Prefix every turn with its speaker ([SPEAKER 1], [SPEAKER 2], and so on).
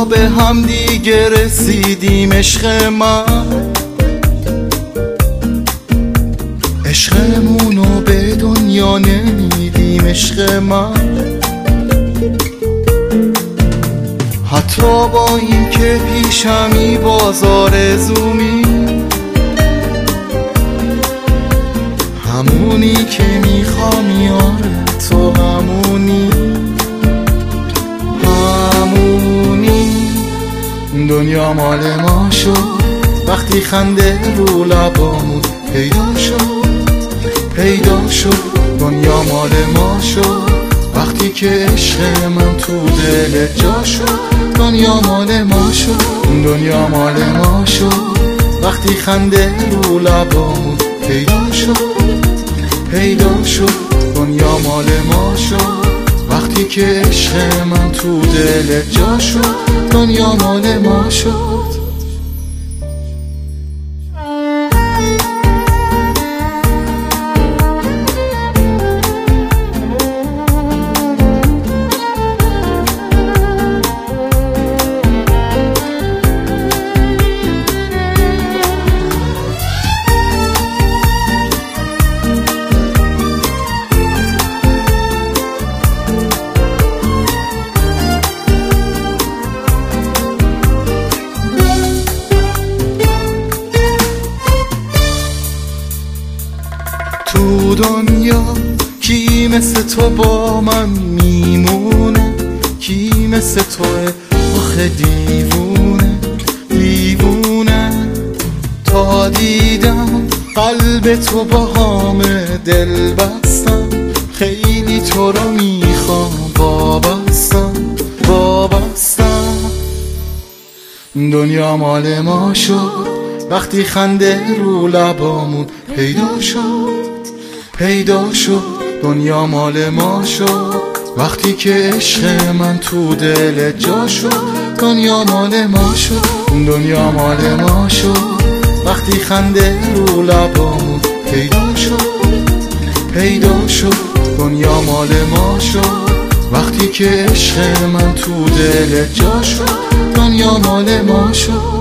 [SPEAKER 1] به هم دیگه رسیدیم عشق من، عشقمونو به دنیا نمیدیم عشق من. حتی با این که پیشمی بازار زومی، همونی که میخوام یاره تو همونی، همونی. دنیا مال ما شد وقتی خنده رو لبامون پیدا شد، پیدا شد. دنیا مال ما شد وقتی که عشق من تو دل جا شد. دنیا مال ما شد، دنیا مال ما شد وقتی خنده رو لبامون پیدا شد، پیدا شد. دنیا مال ما شد وقتی که عشق من تو دل جا شد. دنیا مال ما شد. تو دنیا کی مثل تو با من میمونه، کی مثل توه آخه دیوونه، دیوونه. تا دیدم قلب تو با همه دل بستم، خیلی تو رو میخوام وابستم، وابستم. دنیا مال ما شد وقتی خنده رو لبامون پیدا شد، پیدا شد. دنیا مال ما شد وقتی که عشق من تو دل جا شد. دنیا مال ما شد، دنیا مال ما شد وقتی خنده رو لبامون پیدا شد، پیدا شد. دنیا مال ما شد وقتی که عشق من تو دل جا شد. دنیا مال ما شد.